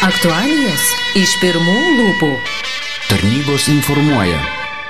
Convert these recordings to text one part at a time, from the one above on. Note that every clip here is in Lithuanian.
Aktualijos iš pirmų lūpų. Tarnybos informuoja.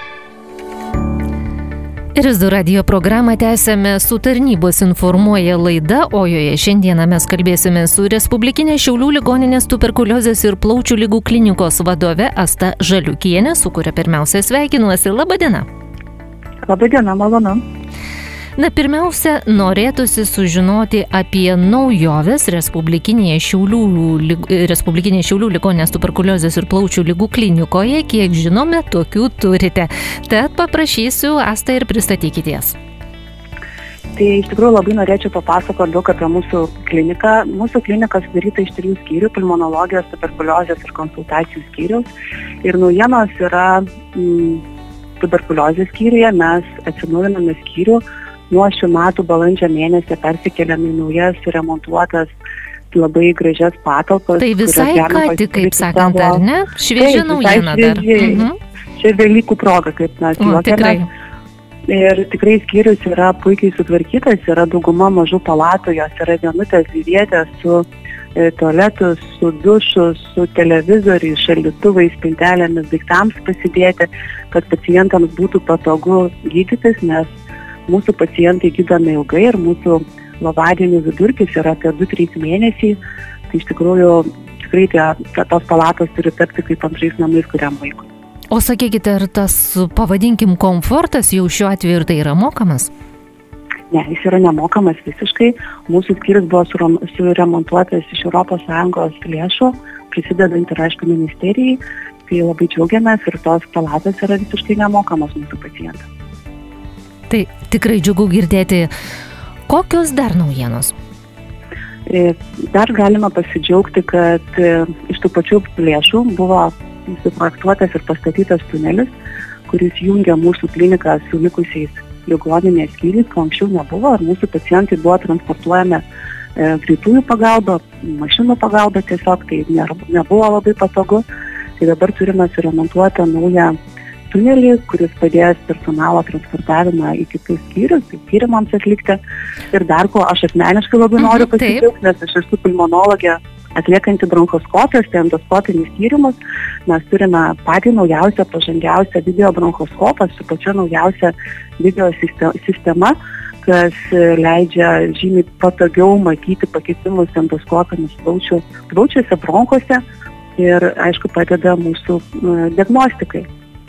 RSD radijo programą tęsėme su Tarnybos informuoja laida, o joje šiandieną mes kalbėsime su Respublikinės Šiaulių ligoninės tuberkuliozės ir plaučių ligų klinikos vadove Asta Žaliukienė, su kuria pirmiausia sveikinuosi. Labadiena. Labadiena, malonu. Na, pirmiausia, norėtųsi sužinoti apie naujoves Respublikinės Šiaulių ligoninės tuberkuliozės ir plaučių ligų klinikoje. Kiek žinome, tokių turite. Tad paprašysiu, Asta, ir pristatykitės. Tai iš tikrųjų labai norėčiau papasakoti daug apie mūsų kliniką. Mūsų klinika sudaryta iš 3 skyrių: pulmonologijos, tuberkuliozės ir konsultacijų skyriaus. Ir naujienos yra tuberkuliozės skyriuje. Mes atsinaujiname skyrių. Nuo šių metų balandžio mėnesį persikeliame į naujas remontuotas labai gražias patalpas. Tai visai ką tik, kaip sakant, ar ne? Šviežia naujiena dar. Čia Velykų proga, kaip mes juokiamės. Ir tikrai skyrius yra puikiai sutvarkytas, yra dauguma mažų palatų, jos yra vienutės dvivietės su tualetu, su dušu, su televizoriais, šaldytuvais, spintelėmis, daiktams pasidėti, kad pacientams būtų patogu gydytis, nes mūsų pacientai gydomi ilgai ir mūsų lovadienių vidurkis yra apie 2-3 mėnesiai. Tai iš tikrųjų tikrai tos palatos turi tapti kaip antrais namais kuriam vaikui. O sakykite, ar tas, pavadinkim, komfortas jau šiuo atveju ir tai yra mokamas? Ne, jis yra nemokamas visiškai. Mūsų skyrius buvo suremontuotas iš ES lėšų, prisidedant ir aišku ministerijai. Tai labai džiaugiamės ir tos palatos yra visiškai nemokamos mūsų pacientams. Tai tikrai džiugu girdėti. Kokios dar naujienos? Dar galima pasidžiaugti, kad iš tų pačių lėšų buvo suprojektuotas ir pastatytas tunelis, kuris jungia mūsų kliniką su likusiais ligoninės skyriais, ko anksčiau nebuvo, ir mūsų pacientai buvo transportuojami greitųjų pagalba, mašinų pagalba, tiesiog tai nebuvo labai patogu. Tai dabar turime suremontuotą naują tunelį, kuris padės personalo transportavimą į kitus skyrius, tai tyrimams atlikti. Ir dar ko aš asmeniškai labai noriu pasidžiaugti, nes aš esu pulmonologė atliekanti bronchoskopijos, tai endoskopinius tyrimus. Mes turime patį naujausią, pažangiausią video bronchoskopą su pačia naujausia video sistema, kas leidžia žymiai patogiau matyti pakitimus endoskopinius plaučiuose, bronchuose ir, aišku, padeda mūsų diagnostikai.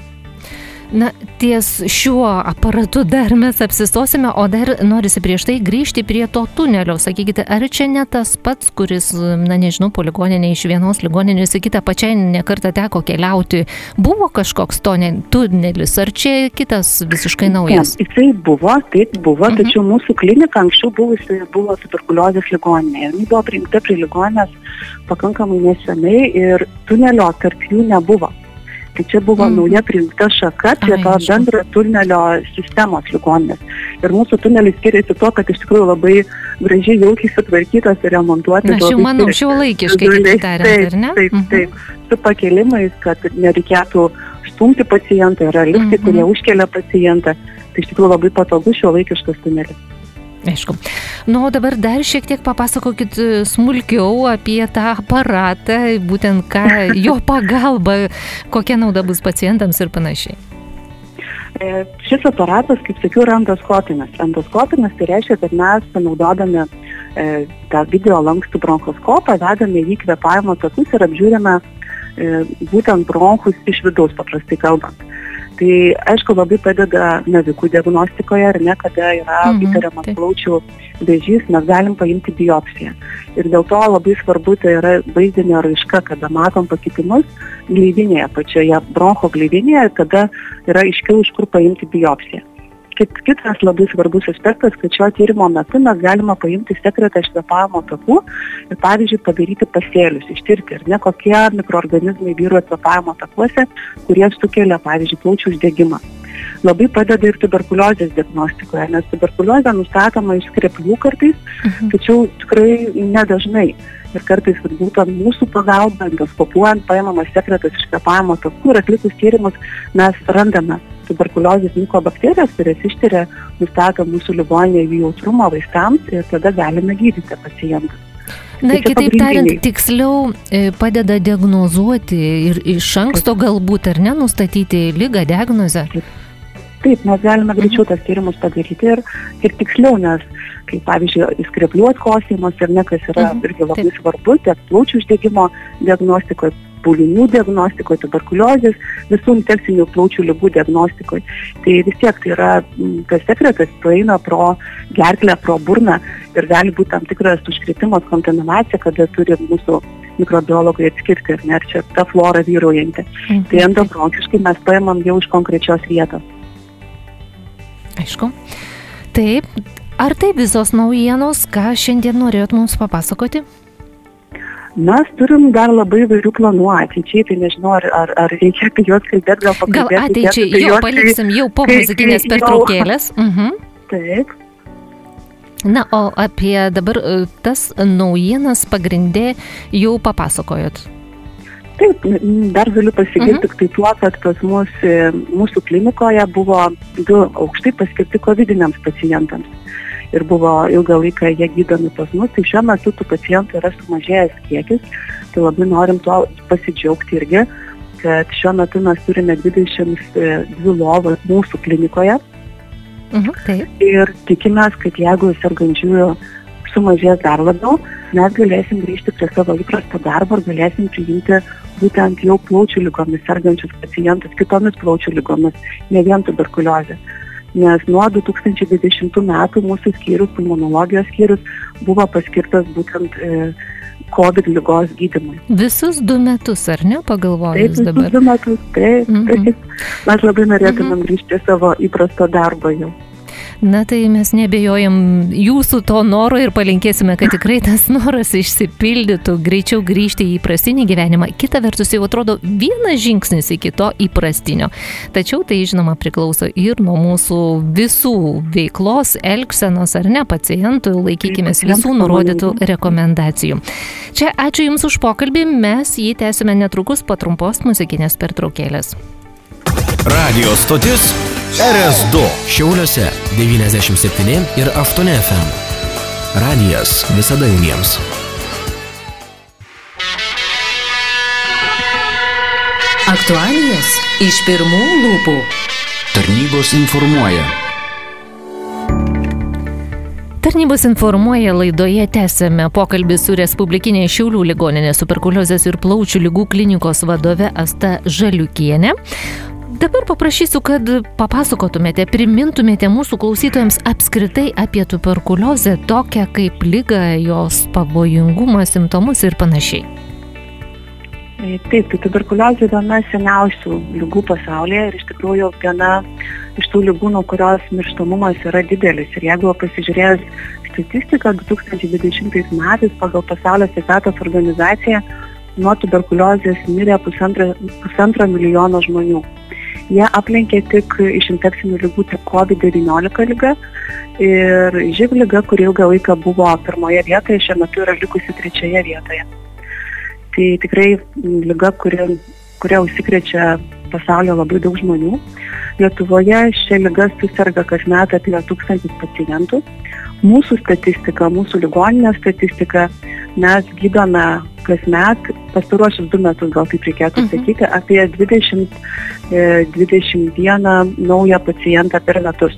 Na, ties šiuo aparatu dar mes apsistosime, o dar norisi prieš tai grįžti prie to tunelio. Sakykite, ar čia ne tas pats, kuris, po ligoninę iš vienos ligoninės į kitą pačiai nekartą teko keliauti? Buvo kažkoks tunelis, ar čia kitas visiškai naujas? Ne, jisai buvo, taip buvo, tačiau mūsų klinika anksčiau buvo tuberkuliozės ligoninė. Jis buvo priimta prie ligoninės pakankamai nesenai ir tunelio tarp jų nebuvo. Tai čia buvo nauja priimta šaka prie to bendro tunelio sistemos ligoninės. Ir mūsų tunelis skiriasi to, kad iš tikrųjų labai gražiai, jaukiai sutvarkytas ir remontuotas. Na, aš jau manau, šiuolaikiškai, kaip tariant, ar ne? Taip, su pakelimais, kad nereikėtų stumti pacientą, yra liftai, kurie užkelia pacientą. Tai iš tikrųjų labai patogus šiuolaikiškas tunelis. Aišku. O dabar dar šiek tiek papasakokit smulkiau apie tą aparatą, būtent ką jo pagalba, kokia nauda bus pacientams ir panašiai. Šis aparatas, kaip sakiau, yra endoskopinis. Endoskopinis tai reiškia, kad mes panaudodami tą video lankstų bronchoskopą vedame į kvėpavimo takus ir apžiūrime būtent bronchus iš vidaus, paprastai kalbant. Tai, aišku, labai padeda navikų diagnostikoje, ar ne, kada yra įtariamas plaučių vėžys, mes galim paimti biopsiją. Ir dėl to labai svarbu tai yra vaizdinė raiška, kada matom pakitimus gleivinėje, pačioje broncho gleivinėje, kada yra aiškiau, iš kur paimti biopsiją. Kitas labai svarbus aspektas, kad šio tyrimo metu mes galime paimti sekretą iš kvėpavimo takų ir, pavyzdžiui, padaryti pasėlius, ištirti, ar ne, kokie mikroorganizmai vyrauja kvėpavimo takuose, kurie sukelia, pavyzdžiui, plaučių uždegimą. Labai padeda ir tuberkuliozės diagnostikoje, nes tuberkuliozė nustatoma iš skreplių kartais, tačiau tikrai nedažnai. Ir kartais būtent mūsų pagalba, endoskopuojant, paimamas sekretas iš kvėpavimo takų ir atlikus tyrimus mes randame tuberkuliozės mikobakterijas, kurias ištyria, nustato mūsų ligoninėje jų jautrumą vaistams ir tada galime gydyti pacientą. Na, kitaip tariant, tiksliau padeda diagnozuoti ir iš anksto galbūt ar nenustatyti ligą, diagnozę. Taip, mes galime greičiau tas tyrimus padaryti ir tiksliau, nes, kaip pavyzdžiui, skreplių atkosėjimas ir ne, kas yra irgi labai svarbu, tiek plaučių uždegimo diagnostikoje, pūlinių diagnostikoje, tuberkuliozės, visų infekcinių plaučių ligų diagnostikoje. Tai vis tiek tai yra tas sekretas praeina pro gerklę, pro burną ir gali būti tam tikras užkrėtimas, kontaminacija, kada turi mūsų mikrobiologai atskirti, ar čia ta flora vyraujanti. Tai endobronchiškai mes paimam jau iš konkrečios vietos. Aišku. Taip. Ar tai visos naujienos, ką šiandien norėjot mums papasakoti? Mes turim dar labai įvairių planų ateičiai, tai nežinau, ar reikia apie juos kalbėti, gal pakalbėti. Gal ateičiai jau paliksim jau po muzikinės pertraukėlės. Taip. Na, o apie dabar tas naujienas pagrindė jau papasakojot. Taip, dar galiu pasigirti tik tai tuo, kad pas mus mūsų klinikoje buvo 2 aukštai paskirti kovidiniams pacientams. Ir buvo ilgą laiką jie gydomi pas mus, tai šiuo metu tų pacientų yra sumažėjęs kiekis, tai labai norim tuo pasidžiaugti irgi, kad šiuo metu mes turime 22 lovas mūsų klinikoje. Taip. Ir tikimės, kad jeigu sergančiųjų sumažės dar labiau, mes galėsim grįžti prie savo įprasto darbo ir galėsim priimti būtent jau plaučių lygomis sergančius pacientus, kitomis plaučių lygomis, ne vien tuberkuliozė. Nes nuo 2020 metų mūsų skyrius, pulmonologijos skyrius, buvo paskirtas būtent COVID ligos gydymui. Visus 2 metus, ar ne, pagalvojus dabar? Taip, visus 2 metus, taip. Mes labai norėtumėm grįžti prie savo įprasto darbo jau. Na, tai mes nebejojam jūsų to noro ir palinkėsime, kad tikrai tas noras išsipildytų, greičiau grįžti į įprastinį gyvenimą. Kita vertus jau atrodo vienas žingsnis iki to įprastinio. Tačiau tai, žinoma, priklauso ir nuo mūsų visų veiklos, elgsenos ar ne pacientų, laikykimės visų nurodytų rekomendacijų. Čia ačiū Jums už pokalbį, mes jį tęsime netrukus po trumpos muzikinės pertraukėlės. Radio stotis RS2 Šiauliuose 97 ir 8 FM. Radijas visada jums. Aktualijos iš pirmų lūpų. Tarnybos informuoja. Tarnybos informuoja laidoje tęsėme pokalbį su Respublikinė Šiaulių ligoninės tuberkuliozės ir plaučių ligų klinikos vadove Asta Žaliukienė. Dabar paprašysiu, kad papasakotumėte, primintumėte mūsų klausytojams apskritai apie tuberkuliozę, tokią kaip ligą, jos pavojingumą, simptomus ir panašiai. Taip, tai tuberkuliozė viena seniausių ligų pasaulyje ir iš tikrųjų viena iš tų ligų, nuo kurios mirštamumas yra didelis. Ir jeigu pasižiūrėjus statistiką 2020 metais pagal Pasaulio sveikatos organizaciją, nuo tuberkuliozės mirė pusantro milijono žmonių. Jie aplenkė tik iš infekcinių ligų tik COVID-19 ligą ir živ liga, kuri ilgą laiką buvo 1 vietoje, šiuo metu yra likusi 3 vietoje. Tai tikrai liga, kuria užsikrečia pasaulio labai daug žmonių. Lietuvoje šią ligą suserga kasmet apie 1000 pacientų. Mūsų statistika, mūsų ligoninės statistika, mes gydome kasmet, pastaruosius 2 metus, gal taip reikėtų sakyti, apie 21 naują pacientą per metus.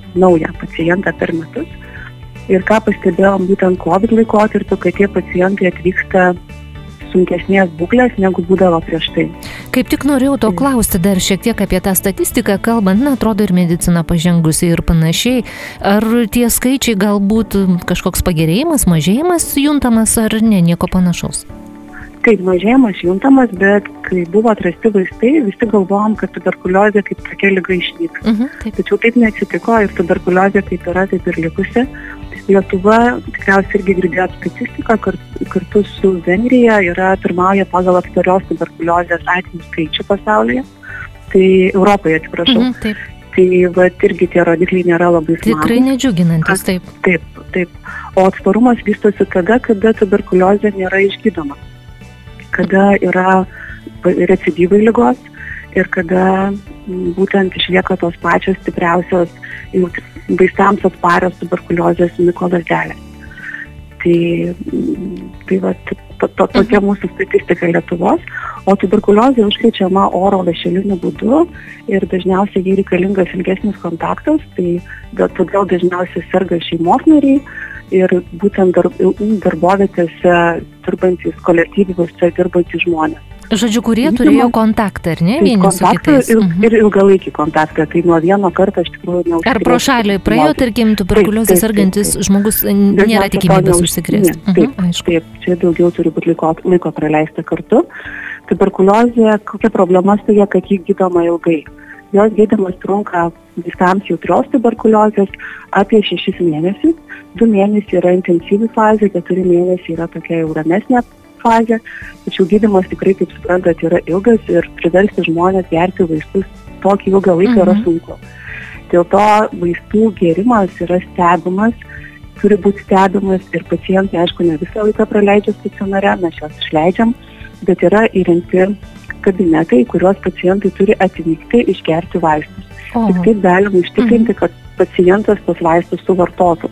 Ir ką pastebėjom būtent COVID laikotarpiu, kad tie pacientai atvyksta sunkesnės būklės, negu būdavo prieš tai. Kaip tik norėjau to klausti dar šiek tiek apie tą statistiką, kalbant, atrodo ir medicina pažengusi ir panašiai. Ar tie skaičiai galbūt kažkoks pagerėjimas, mažėjimas juntamas ar ne, nieko panašaus? Taip, mažėjimas juntamas, bet kai buvo atrasti vaistai, visi galvojom, kad tuberkuliozė kaip tokia liga išnyks. Tačiau taip neatsitiko ir tuberkuliozė kaip yra, taip ir likusi. Lietuva, tikriausiai irgi girdėjot statistiką, kartu su Vengrija pirmauja pagal aptarios tuberkuliozės atvejų skaičių pasaulyje. Tai Europoje, atsiprašau. Tai irgi tie rodikliai nėra labai smagus. Tikrai nedžiuginantis, taip. Taip. O atsparumas vystosi tada, kada tuberkuliozė nėra išgydoma. Kada yra recidyvai ligos ir kada būtent išlieka tos pačios stipriausios vaistams atsparios tuberkuliozės mikolazdelės. Tai va, tokia mūsų statistika Lietuvos, o tuberkuliozė užkrečiama oro lašeliniu būdu ir dažniausiai jai reikalingas ilgesnis kontaktas, tai todėl dažniausiai serga šeimos nariai ir būtent darbovietėse dirbantys, kolektyviuose dirbantys žmonės. Žodžiu, kurie turėjo kontaktą, ar ne, vieni su kitais? Ir ilgalaikį kontaktą, tai nuo vieno karto iš tikrųjų neužsikrėsti. Ar pro šalį praėjo, tarkim, tuberkuliozę sergantis žmogus, nėra tikimybės užsikrėsti? Taip, čia daugiau turi būti laiko praleista kartu. Tuberkuliozė, kokia problema su ja, kad ji gydoma ilgai. Jos gydymas trunka viskams jautrios tuberkuliozės apie 6 mėnesius. 2 mėnesiai yra intensyvi fazė, 4 mėnesiai yra tokia jau ramesnė fazė, tačiau gydymas tikrai, kaip suprantat, yra ilgas ir priversti žmonės gerti vaistus tokį ilgą laiką yra sunku. Dėl to vaistų gėrimas yra stebimas, turi būti stebimas ir pacientai, aišku, ne visą laiką praleidžia stacionare, mes juos išleidžiam, bet yra įrengti kabinetai, kuriuos pacientai turi atvykti išgerti vaistus. Tik taip galima užtikrinti, kad pacientas tos vaistus suvartotų.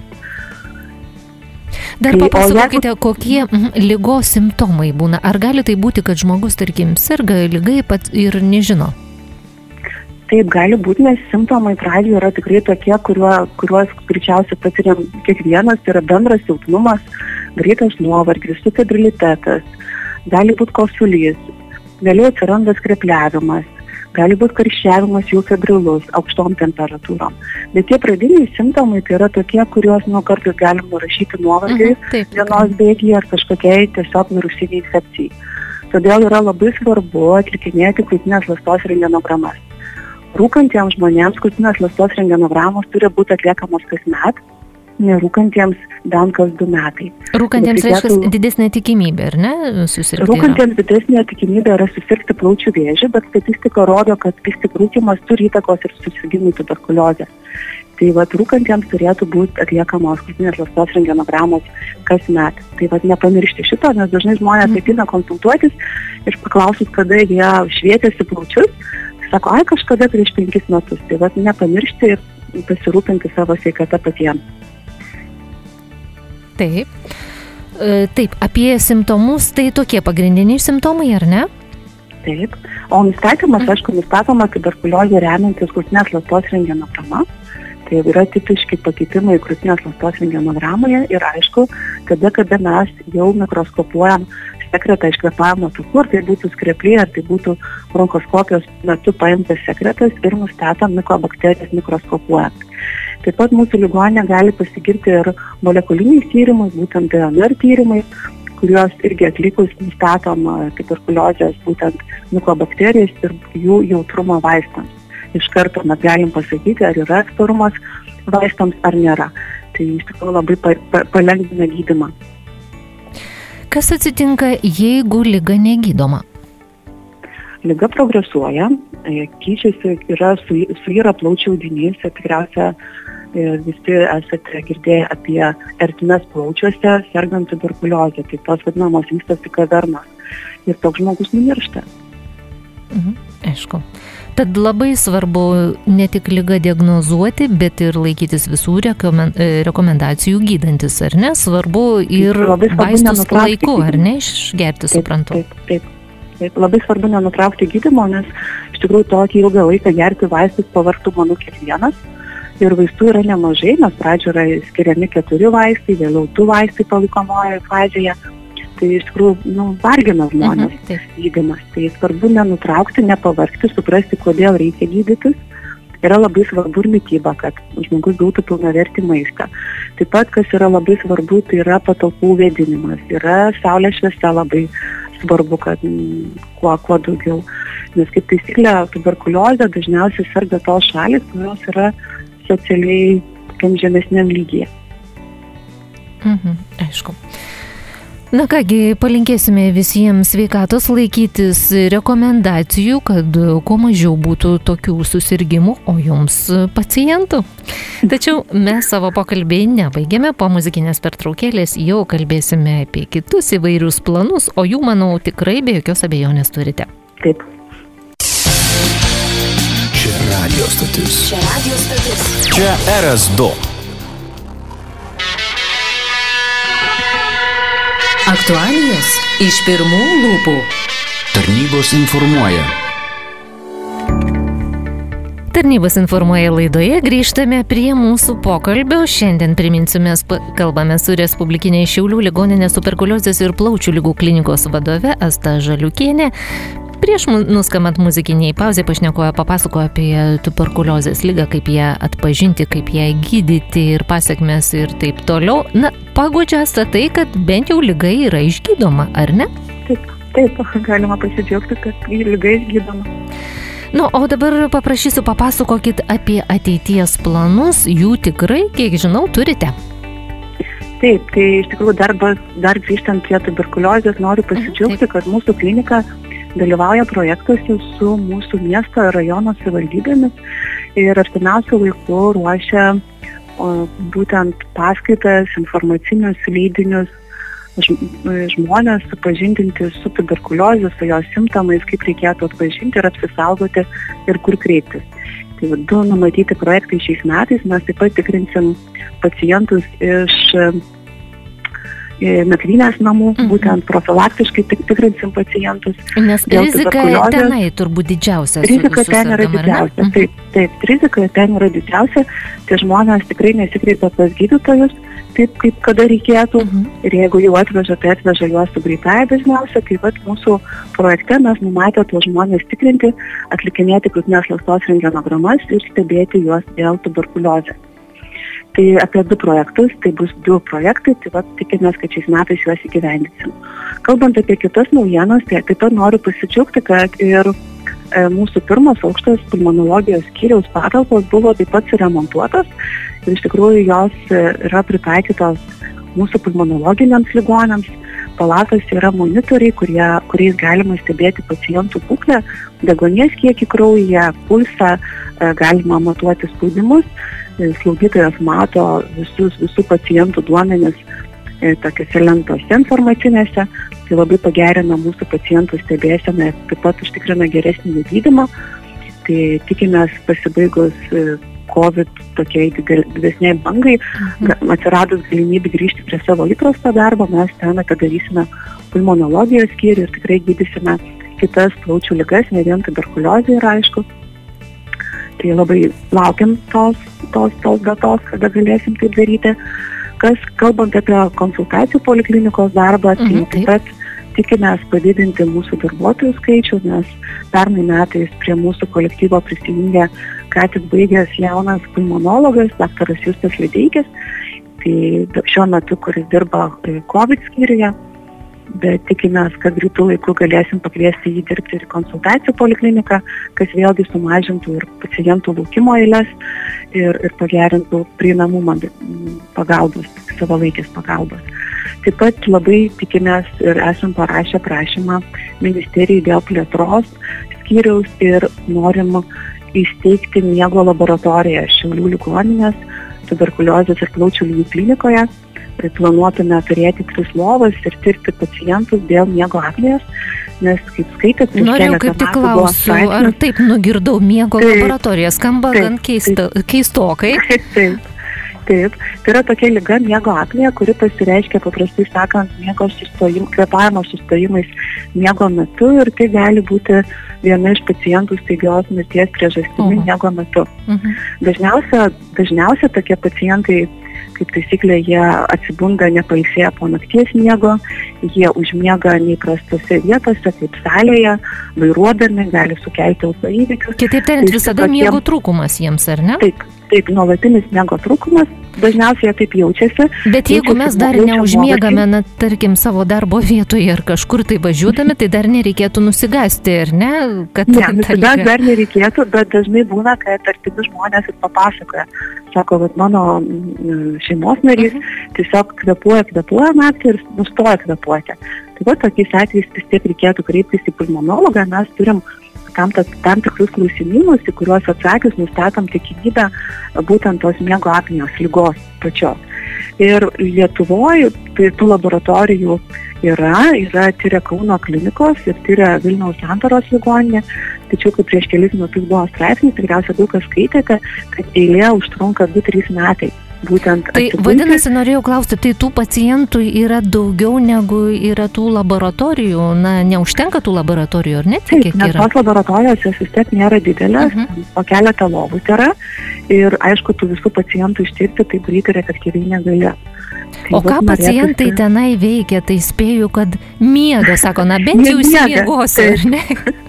Dar papasakokite, kokie ligos simptomai būna. Ar gali tai būti, kad žmogus, tarkim, serga ligai pats ir nežino? Taip, gali būti, nes simptomai pradžioje yra tikrai tokie, kuriuos greičiausiai patiriam kiekvienas, tai yra bendras silpnumas, greitas nuovargis, subfebrilitetas, gali būti kosulys, vėliau atsiranda skrepliavimas, gali būti karščiavimas jau febrilus, aukštom temperatūrom. Bet tie pradiniai simptomai tai yra tokie, kuriuos kartais galim nurašyti nuovargiai dienos bėgyje ar kažkokiai tiesiog virusiniai infekcijai. Todėl yra labai svarbu atlikinėti krūtinės ląstos rentgenogramas. Rūkantiems žmonėms krūtinės ląstos rentgenogramos turi būti atliekamos kasmet, nerūkantiems bent kas 2 metai. Rūkantiems reiškia didesnė tikimybė, ar ne, susirgti? Rūkantiems didesnė tikimybė yra susirgti plaučių vėžį, bet statistika rodo, kad vis tik rūkymas turi įtakos ir susirgimui tuberkuliozę. Tai rūkantiems turėtų būti atliekamos krūtinės ląstos rentgenogramos kasmet. Tai nepamiršti šito, nes dažnai žmonės ateina konsultuotis ir paklausus, kada jie švietėsi plaučius, sako, kažkada prieš 5 metus. Tai nepamiršti ir pasirūpinti savo sveikatą patiems. Taip, apie simptomus, tai tokie pagrindiniai simptomai, ar ne? Taip, o nustatymas, aišku, nustatoma tuberkuliozė remiantis krūtinės ląstos rentgenograma. Tai yra tipiški pakitimai krūtinės ląstos rentgenogramoje ir aišku, kada mes jau mikroskopuojam sekretą iš kvėpavimo takų, ar tai būtų skrepliai, ar tai būtų bronchoskopijos metu paimtas sekretas ir nustatom mikobakterijas mikroskopuojant. Taip pat mūsų ligoninė gali pasigirti ir molekuliniais tyrimais, būtent DNR tyrimais, kuriuos irgi atlikus nustatom tuberkuliozės būtent mikobakterijas ir jų jautrumą vaistams. Iš karto mes galim pasakyti, ar yra atsparumas vaistams ar nėra. Tai iš tikrųjų labai palengvina gydymą. Kas atsitinka, jeigu liga negydoma? Liga progresuoja, keičiasi, suyra plaučių audinys, tikriausia visi esate girdėję apie ertmes plaučiuose sergant tuberkuliozę, tai tos vadinamos vystosi kavernos ir toks žmogus numiršta. Aišku. Tad labai svarbu ne tik ligą diagnozuoti, bet ir laikytis visų rekomendacijų gydantis, ar ne? Svarbu ir vaistus laiku, ar ne, išgerti, suprantu. Taip. Labai svarbu nenutraukti gydymo, nes iš tikrųjų tokį ilgą laiką gerti vaistus pavargtų manau kiekvienas. Ir vaistų yra nemažai, nes pradžioje yra skiriami 4 vaistai, vėliau 2 vaistai palaikomojoje fazėje. Tai iš tikrųjų vargina žmonės gydymas. Tai svarbu nenutraukti, nepavargti, suprasti, kodėl reikia gydytis. Yra labai svarbu ir mityba, kad žmogus gautų pilnavertį maistą. Taip pat, kas yra labai svarbu, tai yra patalpų vėdinimas. Yra saulės šviesa labai svarbu, kad kuo daugiau. Nes kaip taisyklė, tuberkuliozė dažniausiai serga tos šalys, kurios yra socialiai tokiam žemesniam lygyje. Aišku. Na kągi, palinkėsime visiems sveikatos, laikytis rekomendacijų, kad kuo mažiau būtų tokių susirgimų, o jums pacientų. Tačiau mes savo pokalbį nebaigėme, po muzikinės pertraukėlės jau kalbėsime apie kitus įvairius planus, o jų, manau, tikrai be jokios abejonės turite. Taip. Čia radio stotis. Čia RS2. Aktualijos iš pirmų lūpų. Tarnybos informuoja. Tarnybos informuoja laidoje, grįžtame prie mūsų pokalbio. Šiandien priminsime, kalbame su Respublikinė Šiaulių ligoninės tuberkuliozės ir plaučių ligų klinikos vadove Asta Žaliukienė. Prieš nuskambant muzikiniai pauzė pašnekojo papasakojo apie tuberkuliozės ligą, kaip ją atpažinti, kaip ją gydyti ir pasiekmes ir taip toliau. Na, paguodžia tai, kad bent jau liga yra išgydoma, ar ne? Taip, galima pasidžiaugti, kad liga išgydoma. Nu, o dabar paprašysiu papasakokit apie ateities planus, jų tikrai, kiek žinau, turite. Taip, tai iš tikrųjų dar grįžtant prie tuberkuliozės, noriu pasidžiaugti, kad mūsų klinika dalyvauja projektuose su mūsų miesto ir rajono savivaldybėmis ir artimiausiu laiku ruošia būtent paskaitas, informacinius leidinius, žmonės supažindinti su tuberkuliozė, su jos simptomais, kaip reikėtų atpažinti ir apsisaugoti ir kur kreiptis. Tai 2 numatyti projektai šiais metais. Mes taip pat tikrinsim pacientus iš nakvynės namų, būtent profilaktiškai tikrinsim pacientus. Nes rizika tenai turbūt didžiausia. Rizika ten yra didžiausia. Taip, rizika ten yra didžiausia. Tie žmonės tikrai nesikreipia pas gydytojus, taip kaip kada reikėtų. Ir jeigu jau atveža, tai atveža juos su greitąja dažniausia. Taip pat mūsų projekte mes numatę tuos žmonės tikrinti, atlikinėti krūtinės ląstos rentgenogramas ir stebėti juos dėl tuberkuliozės. Tai apie 2 projektus, tai bus 2 projektai, tai va, tikimės, kad šiais metais juos įgyvendinsim. Kalbant apie kitas naujienas, tai taip pat noriu pasidžiaugti, kad ir mūsų pirmas aukštas pulmonologijos skyriaus patalpos buvo taip pat suremontuotas ir iš tikrųjų jos yra pritaikytos mūsų pulmonologiniams ligonėms. Palatos yra monitoriai, kuriais galima stebėti pacientų būklę, deguonies kiekį kraujyje, pulsą, galima matuoti spaudimus. Slaugytojas mato visų pacientų duomenis tokiose lentose informacinėse, tai labai pagerina mūsų pacientų stebėseną, taip pat užtikrina geresnį jų gydymą. Tai tikimės pasibaigus COVID tokiai didesniai bangai, atsiradus galimybę grįžti prie savo įprasto darbo, mes ten atidarysime pulmonologijos skyrių ir tikrai gydysime kitas plaučių ligas, ne vien tuberkuliozė yra aišku. Tai labai laukiam tos datos, kada galėsim taip daryti. Kalbant apie konsultacijų poliklinikos darbą, tai taip pat tikimės padidinti mūsų darbuotojų skaičių, nes pernai metais prie mūsų kolektyvo prisijungė ką tik baigęs jaunas pulmonologas, daktaras Justas Lideikis, tai šiuo metu, kuris dirba COVID skyriuje, bet tikimės, kad greitų laikų galėsim pakviesti jį dirbti ir konsultacijų polikliniką, kas vėlgi sumažintų ir pacientų laukimo eiles ir pagerintų prieinamumą pagalbos, savalaikės pagalbos. Taip pat labai tikimės ir esam parašę prašymą ministerijai dėl plėtros skyriaus ir norim įsteigti miego laboratoriją Šiaulių ligoninės tuberkuliozės ir plaučių ligų klinikoje. Planuotume turėti 3 lovas ir tirti pacientus dėl miego apnėjos, nes kaip skaitėt, norėjau kaip tik klausiu, ar taip nugirdau miego laboratoriją, skamba gan keistokai. Taip, tai yra tokia liga miego apnėja, kuri pasireiškia paprastai sakant kvėpavimo sustojimais miego metu ir tai gali būti viena iš pacientų staigios mirties priežastimi miego metu. Dažniausia tokie pacientai, kaip taisyklė, jie atsibunda nepailsėję po nakties miego, jie užmiega neįprastose vietose, kaip salėje, vairuodami, gali sukelti autoįvykius. Kitaip tariant, visada miego trūkumas jiems, ar ne? Taip, nuolatinis miego trūkumas, dažniausiai jie taip jaučiasi. Bet jeigu mes dar neužmiegame, na, tarkim, savo darbo vietoje ar kažkur tai važiuodami, tai dar nereikėtų nusigasti, ar ne? Ne, dar nereikėtų, bet dažnai būna, kad artimi žmonės ir papasakoja. Sako, kad mano šeimos narys tiesiog kvėpuoja naktį ir nustoja kvėpuoti. Tai va, tokiais atvejais vis tiek reikėtų kreiptis į pulmonologą, mes turim tam tikrus klausimynus, į kuriuos atsakius nustatom tikimybę būtent tos miego apnėjos ligos pačios. Ir Lietuvoje tų laboratorijų yra tyria Kauno klinikos ir tyria Vilniaus Santaros ligoninė, tačiau kaip prieš kelis metus buvo straipsnis, tikriausiai daug kas skaitėte, kad eilė užtrunka 2-3 metai. būtent Tai atsigulti. vadinasi, norėjau klausti, tai tų pacientų yra daugiau negu yra tų laboratorijų, na, neužtenka tų laboratorijų, ar ne? Taip, nes tos laboratorijos jos vis tiek nėra didelės, po keletą lovų yra ir aišku, tų visų pacientų ištirti taip greitai ir efektyviai negali. Tai o ką pacientai tenai veikia, tai spėju, kad miega, sako, na bent jau įsimiegosiu, ar ne?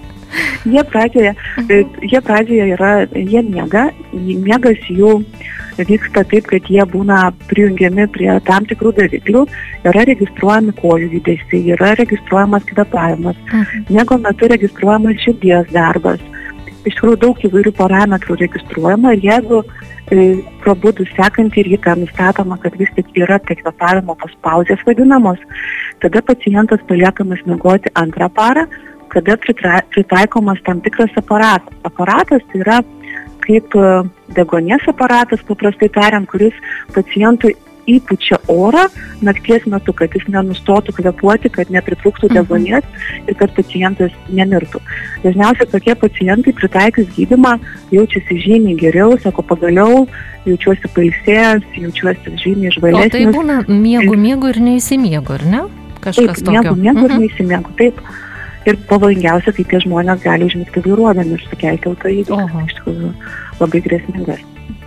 Jie pradžioje miega, miegas jų vyksta taip, kad jie būna prijungiami prie tam tikrų daviklių, yra registruojami kojų judesiai, yra registruojamas kvėpavimas, miego metu registruojamas širdies darbas. Iš tikrųjų daug įvairių parametrų registruojama ir jeigu prabudus sekantį rytą nustatoma, kad vis tik yra kvėpavimo pauzės vadinamos, tada pacientas paliekamas miegoti antrą parą, kada pritaikomas tam tikras aparatas. Aparatas tai yra kaip deguonies aparatas, paprastai tariant, kuris pacientui įpučia orą nakties metu, kad jis nenustotų kvėpuoti, kad nepritrūktų deguonies ir kad pacientas nemirtų. Dažniausiai tokie pacientai pritaikius gydymą jaučiasi žymiai geriau, sako, pagaliau jaučiuosi pailsėjęs, jaučiuosi žymiai žvalesnis. O tai būna miegu ir neįsimiegu, ar ne? Kažkas tokio. Miegu ir neįsimiegu, taip. Ir pavojingiausia, kai tie žmonės gali užmigti vairuodami ir sukelti autoįvykį. Iš tikrųjų labai grėsmingas.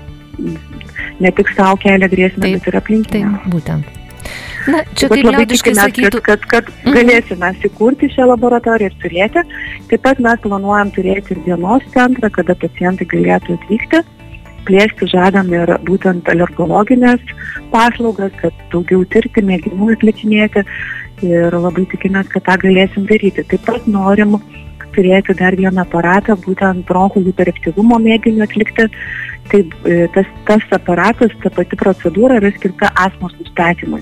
Ne tik savo kelia grėsmę, bet ir aplinkiniams. Taip, būtent. Na, čia kaip liaudiškai sakytų, kad galėsime įkurti šią laboratoriją ir turėti. Taip pat mes planuojam turėti ir dienos centrą, kada pacientai galėtų atvykti. Plėsti žadam ir būtent alergologinės paslaugas, kad daugiau tirti, mėginimų atlikinėti. Ir labai tikimės, kad tą galėsim daryti. Taip pat norim turėti dar vieną aparatą, būtent bronchų hiperaktyvumo mėginių atlikti. Taip, tas aparatas, ta pati procedūra yra skirta astmos nustatymui.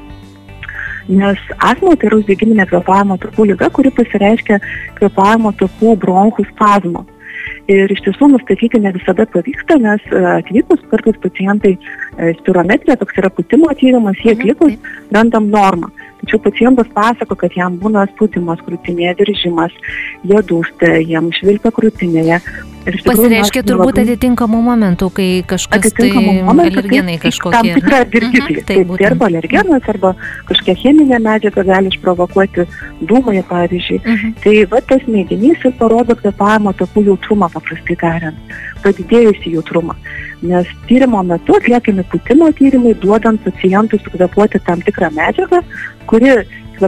Nes astma tai yra uždegiminė kvėpavimo takų liga, kuri pasireiškia kvėpavimo takų bronchų spazmo. Ir iš tiesų nustatyti ne visada pavyksta, nes atvykus kartais pacientai spirometrija, toks yra pūtimo tyrimas, jie atlikus randam normą. Tačiau pacientas pasako, kad jam būna spūdimas krūtinėje, viržimas, jie dūsta, jam švilpia krūtinėje. Pasireiškia turbūt atitinkamų momentų, kai kažkas alergenai kažkokie. Tam tikrą dirgiklį. Taip, arba alergenas, arba kažkokia cheminė medžiaga gali išprovokuoti dūmai, pavyzdžiui. Tai va tas mėginys ir parodo kvėpavimo takų jautrumą, paprastai tariant, padidėjusį jautrumą. Nes tyrimo metu atliekami pūtimo tyrimai, duodant pacientui sukvėpuoti tam tikrą medžiagą, kuri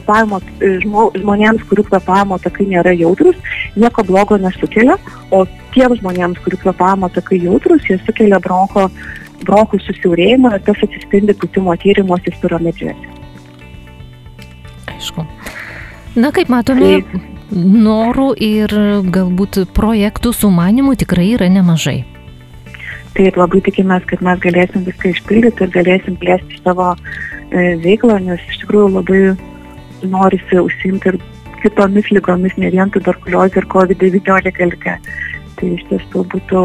žmonėms, kurių kvėpavimo takai nėra jautrus, nieko blogo nesukelia, o tiems žmonėms, kurių kvėpavimo takai jautrus, jie sukelia bronchų susiaurėjimą ir tas atsispindi pūtimo tyrimuose spirometrijose. Aišku. Na, kaip matome, norų ir galbūt projektų sumanimų tikrai yra nemažai. Taip, labai tikimės, kad mes galėsim viską išpildyti ir galėsim plėsti savo veiklą, nes iš tikrųjų labai norisi užsiimti ir kitomis lygomis, ne vien tuberkuliozė ir COVID-19 liga. Tai iš tiesų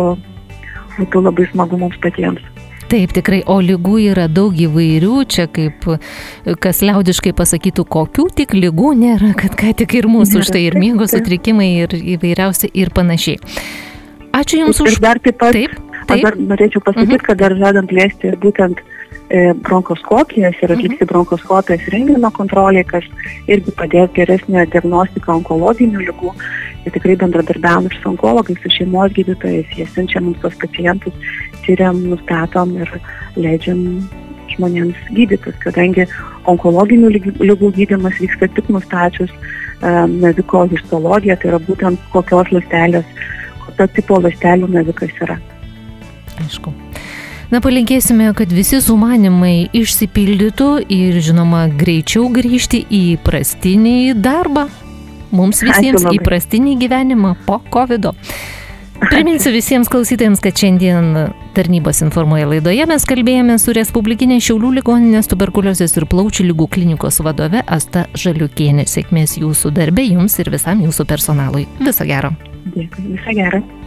būtų labai smagu mums patiems. Taip, tikrai, o lygų yra daug įvairių, čia kaip kas liaudiškai pasakytų, kokių tik lygų nėra, kad ką tik ir mūsų štai ir miego sutrikimai ir įvairiausi ir panašiai. Ačiū Jums už... Ir dar taip pat, aš dar norėčiau pasakyti, kad dar žadam plėsti ir būtent bronchoskopijas ir atlikti bronchoskopijas rentgeno kontrolė, kas irgi padės geresnę diagnostiką onkologinių ligų. Ir tikrai bendradarbiavom ir su onkologais, su šeimos gydytojais, jie siunčia mums tos pacientus, tyriam, nustatom ir leidžiam žmonėms gydytis, kadangi onkologinių ligų gydymas vyksta tik nustačius naviko histologiją, tai yra būtent kokios ląstelės, kokio tipo ląstelių navikas yra. Aišku. Na, palinkėsime, kad visi sumanimai išsipildytų ir, žinoma, greičiau grįžti į įprastinį darbą, mums visiems įprastinį gyvenimą po COVID-o. Priminsiu visiems klausytojams, kad šiandien Tarnybos informuoja laidoje mes kalbėjome su Respublikinės Šiaulių ligoninės tuberkuliozės ir plaučių ligų klinikos vadove Asta Žaliukienė. Sėkmės jūsų darbe, jums ir visam jūsų personalui. Viso gero. Dėkui, viso gero.